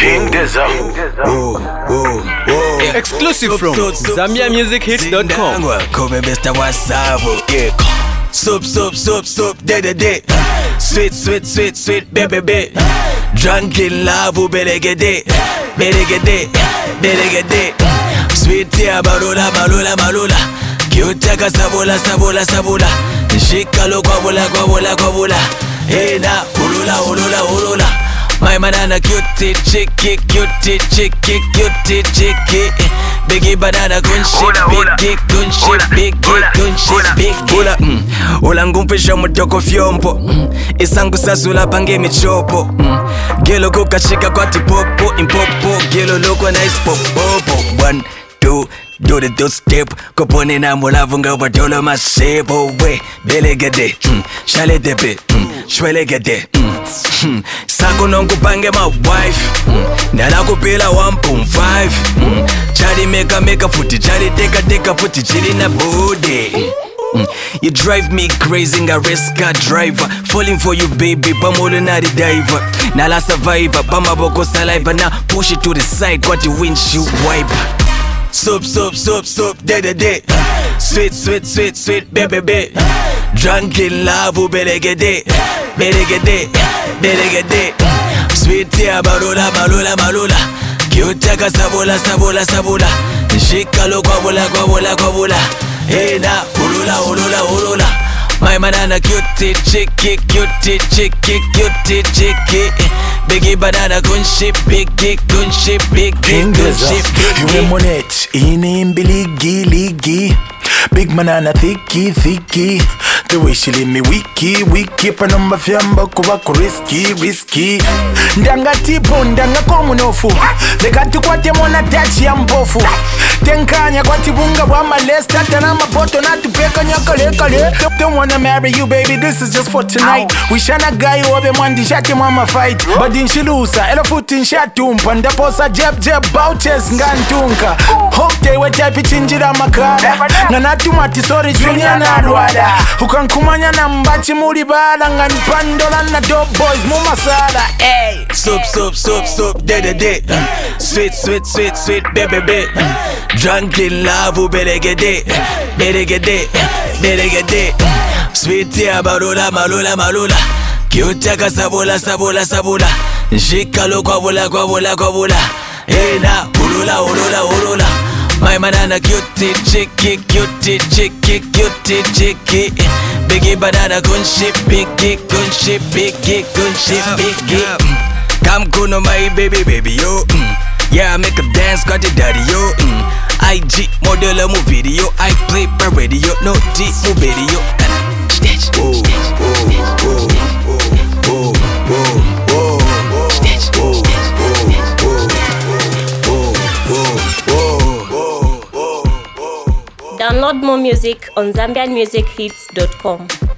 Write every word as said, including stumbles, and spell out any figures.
King Deza. Exclusive from Zambia Music Hits dot com. Come Mister Wasabu. Soup, soup, soup, soup, de de de. Sweet, sweet, sweet, sweet, baby, baby. Drunk in love, belegede, belegede, belegede. Sweet tea, balula, balula, balula. Kyutaka sabula, sabula, sabula. Shikalo, kwabula, kwabula, kwabula. Hey na, ulula, ulula, ulula. My banana cutie, chicky, cutie, chicky, cutie, chicky. Biggie banana gunship, biggie gunship, biggie gunship, biggie. Ula, mm. Ula ngumpisha mutoko fyompo, mm. Isangu sasula pange michopo, mm. Gelo kukashika kwa tipopo, impopo. Gelo loko na ispopopo. One, two, do the two step. Kopone na mulavu nga wadolo masebo. We, belegede, mm. Shale depe, mm. Shwelegede, mm. mm. Sako nongu pange my wife, mm. Nala kupila one point five, mm. Chari meka meka futi, chari teka teka futi, chili na booty. Mm. You drive me crazy, nga race car driver. Falling for you baby, pamolo na the diver. Nala survivor, pama boko saliva. Now push it to the side, got the windshield wiper. Soup, soup, soup, soup, de de de. Sweet, sweet, sweet, sweet, baby, baby. Drunk in love, belegede, belegede, belegede. Sweet tea, balula, balula, balula. Kyutaka sabula, sabula, sabula. Shikalo, kwabula, kwabula, kwabula. Hey na, ulula, ulula, ulula. My banana cutie, chicky, cutie, chicky, cutie, chicky. Biggie banana gunship, biggie gunship, biggie gunship, biggie. You monet, inimbi ligi, ligi. Big banana thicky, thicky. The way she leave me wiki, wiki. Panamba fyamba kuwa risky, risky. Ndanga tipo, ndanga komu nofu. Dekati kwa temo na tachi ya mbofu. Tenkanya kwa tibunga wa males. Tata na maboto na tupeka nyakale kale. Don't wanna marry you baby, this is just for tonight. Wishana guy obe mwandi shati mama fight. But in shilusa, ela futi nshatumpa. Ndaposa jeb jeb bouches ngantunka. Hope we type chinjira makara. Nganatumati sorry junior na rwada. Ukankumanya na mbachi muri bala. Nganipandola na dope boys mumasala. Hey. Soup, soup, soup, soup, de de de. Sweet, sweet, sweet, sweet, baby, baby. Drunk in love, belegede, belegede, belegede. Sweet tea, balula, malula, malula. Kyutaka sabula, sabula, sabula. Shikalo, kwabula, kwabula, kwabula. Hey na, ulula, ulula, ulula. My banana cutie, chicky, cutie, chicky, cutie, chicky. Biggie banana gunship, biggie gunship, biggie gunship, biggie. Come kuno my baby, baby, yo. Mm. Yeah, I make a dance, got the daddy, yo. Mm. I G model mu video, I play per radio, no D mu video. Stitch, oh, stitch, oh, oh, oh, oh, oh, stitch, oh, Download more music on Zambian Music Hits dot com.